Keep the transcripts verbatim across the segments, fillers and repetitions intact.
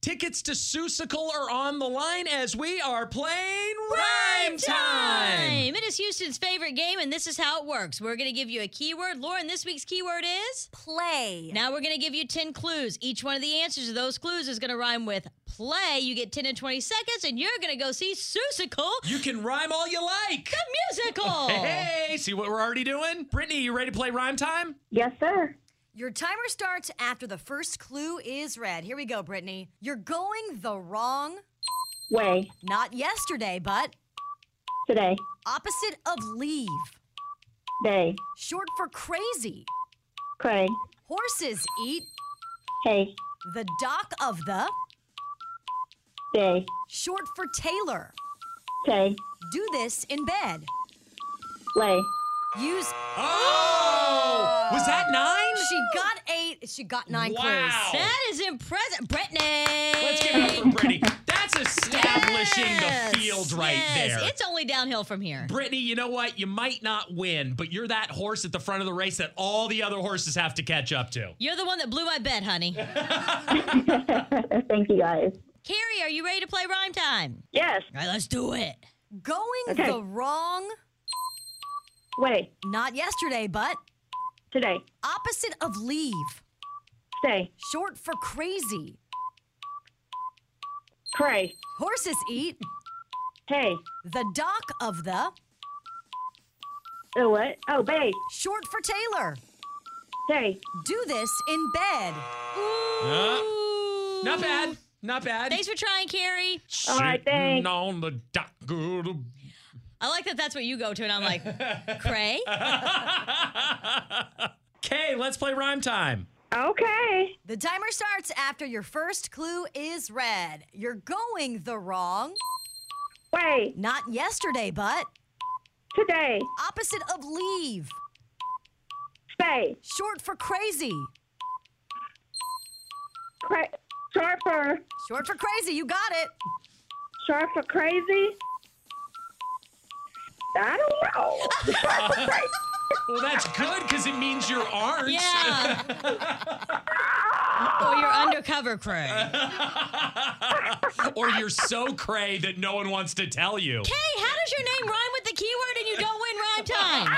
Tickets to Seussical are on the line as we are playing Rhyme Time. It is Houston's favorite game, and this is how it works. We're going to give you a keyword. Lauren, this week's keyword is? Play. Now we're going to give you ten clues. Each one of the answers to those clues is going to rhyme with play. You get ten and twenty seconds, and you're going to go see Seussical. You can rhyme all you like. The musical. Hey, see what we're already doing? Brittany, you ready to play Rhyme Time? Yes, sir. Your timer starts after the first clue is read. Here we go, Brittany. You're going the wrong, Way. not yesterday, but Today. opposite of leave. Day. Short for crazy. Cray. Horses eat. Hay. The dock of the. Day. Short for tailor. Tay. Do this in bed. Lay. Use. Oh! Was that nine? She got eight. She got nine Wow. clues. That is impressive. Brittany. Let's give it up for Brittany. That's establishing Yes. the field right Yes. there. It's only downhill from here. Brittany, you know what? You might not win, but you're that horse at the front of the race that all the other horses have to catch up to. You're the one that blew my bet, honey. Thank you, guys. Carrie, are you ready to play Rhyme Time? Yes. All right, let's do it. Going Okay. the wrong, Way. not yesterday, but Today. opposite of leave. Stay. Short for crazy. Cray. Horses eat. Hay. The dock of the. Oh, what? Oh, bay. Short for tailor. Day. Do this in bed. Uh, not bad. Not bad. Thanks for trying, Carrie. All right, thanks. Sitting on the dock. I like that that's what you go to, and I'm like, Cray? Okay, let's play Rhyme Time. Okay. The timer starts after your first clue is read. You're going the wrong, Way. not yesterday, but Today. opposite of leave. Stay. Short for crazy. Cray. Short for. Short for crazy, you got it. Short for crazy. I don't know. Short for crazy. Well, that's good because it means you aren't. Yeah. Or you're undercover, Cray. Or you're so cray that no one wants to tell you. Hey, how does your name rhyme with the keyword and you don't win Rhyme Time?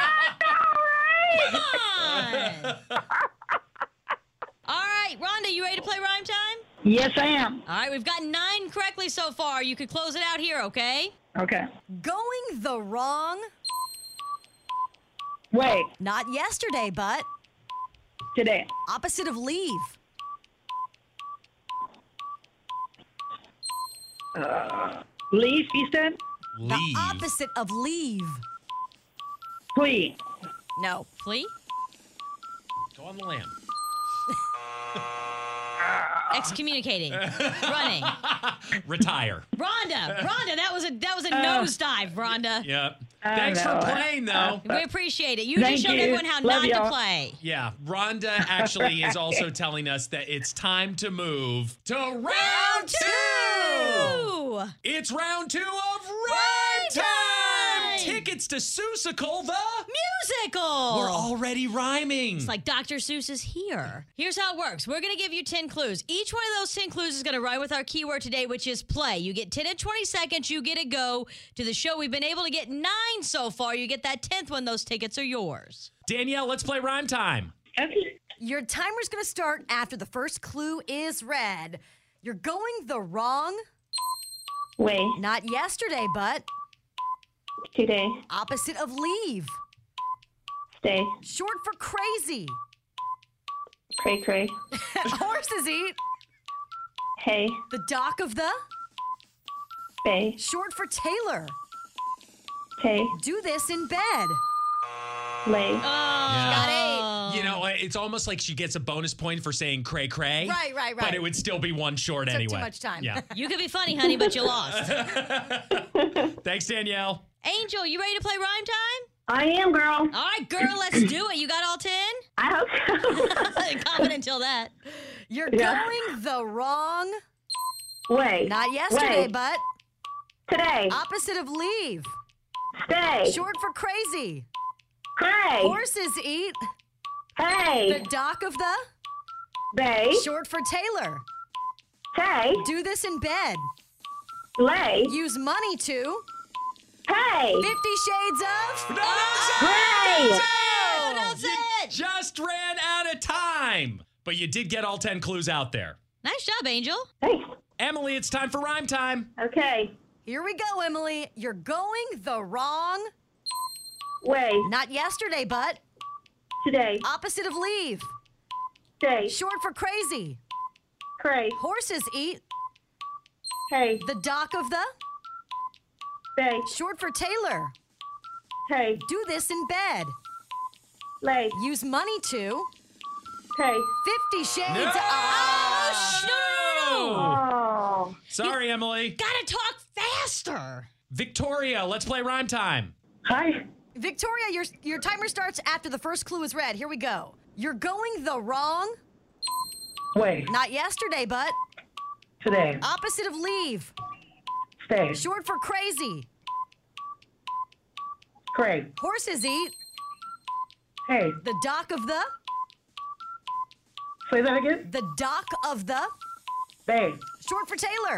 Come on. All right, Rhonda, you ready to play Rhyme Time? Yes, I am. All right, we've got nine correctly so far. You could close it out here, okay? Okay. Going the wrong, Way. not yesterday, but Today. opposite of leave. Leave, you said? Leave. The opposite of leave. Plea. No. Flee? Go on the lamb. Excommunicating. Running. Retire. Rhonda, Rhonda, that was a that was a nosedive, Rhonda. Yep. I Thanks for know. playing, though. We appreciate it. You Thank just showed you. everyone how Love not y'all. to play. Yeah, Rhonda actually is also telling us that it's time to move to round two. Ooh. It's round two of Rhyme Rhyme Time. Time. Tickets to Seussical, the Musical. we're already rhyming. It's like Doctor Seuss is here. Here's how it works. We're going to give you ten clues. Each one of those ten clues is going to rhyme with our keyword today, which is play. You get ten and twenty seconds. You get to go to the show. We've been able to get nine so far. You get that tenth one. Those tickets are yours. Danielle, let's play Rhyme Time. Okay. Your timer's going to start after the first clue is read. You're going the wrong, Way. not yesterday, but Today. opposite of leave. Stay. Short for crazy. Cray, cray. Horses eat. Hay. The dock of the. Bay. Short for tailor. Tay. Do this in bed. Lay. Oh, got eight. You know, it's almost like she gets a bonus point for saying cray cray. Right, right, right. But it would still be one short Took anyway. too much time. Yeah. You could be funny, honey, but you lost. Thanks, Danielle. Angel, you ready to play Rhyme Time? I am, girl. All right, girl, let's do it. You got all ten? I hope so. Confident until that. You're Yeah. going the wrong, Way. not yesterday, Way. but Today. opposite of leave. Stay. Short for crazy. Cray. Horses eat. The Hay. dock of the. Bay. Short for tailor. Say. Do this in bed. Lay. Use money to. Pay. Fifty Shades of. No, that's it! Gray. That's Oh, it! that's You it. just ran out of time. But you did get all ten clues out there. Nice job, Angel. Thanks. Emily, it's time for rhyme time. Okay. Here we go, Emily. You're going the wrong. Way. Not yesterday, but. Today. Opposite of leave. Stay. Short for crazy. Cray. Horses eat. Hey. The dock of the. Bay. Short for Taylor. Hey. Do this in bed. Lay. Use money to. Pay. Fifty Shades No! of. Oh, no, no, no, no. Oh. Sorry, Emily. Gotta talk faster. Victoria, let's play rhyme time. Hi. Victoria, your, your timer starts after the first clue is read. Here we go. You're going the wrong. Way. Not yesterday, but. Today. Opposite of leave. Stay. Short for crazy. Cray. Horses eat. Hey. The dock of the. Say that again. The dock of the. Bay. Short for Taylor.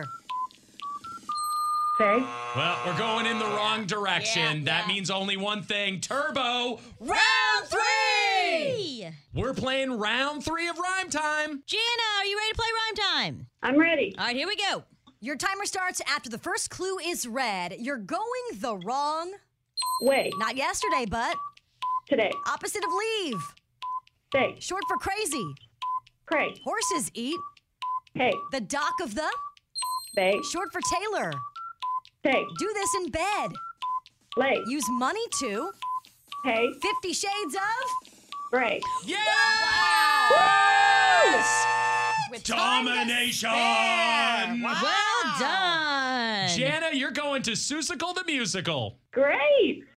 Say. Well, we're going in the wrong direction. Yeah, that yeah. means only one thing. Turbo, Round three. we're playing round three of rhyme time. Jana, are you ready to play rhyme time? I'm ready. All right, here we go. Your timer starts after the first clue is read. You're going the wrong. Way. Not yesterday, but. Today. Opposite of leave. Stay. Short for crazy. Cray. Horses eat. Hey. The dock of the. Bay. Short for Taylor. Say. Do this in bed. Lay. Use money to. Hey. Fifty Shades of. Gray. Yes! With time to Domination! spare. Wow. Well done. Jana, you're going to Susicle the Musical. Great.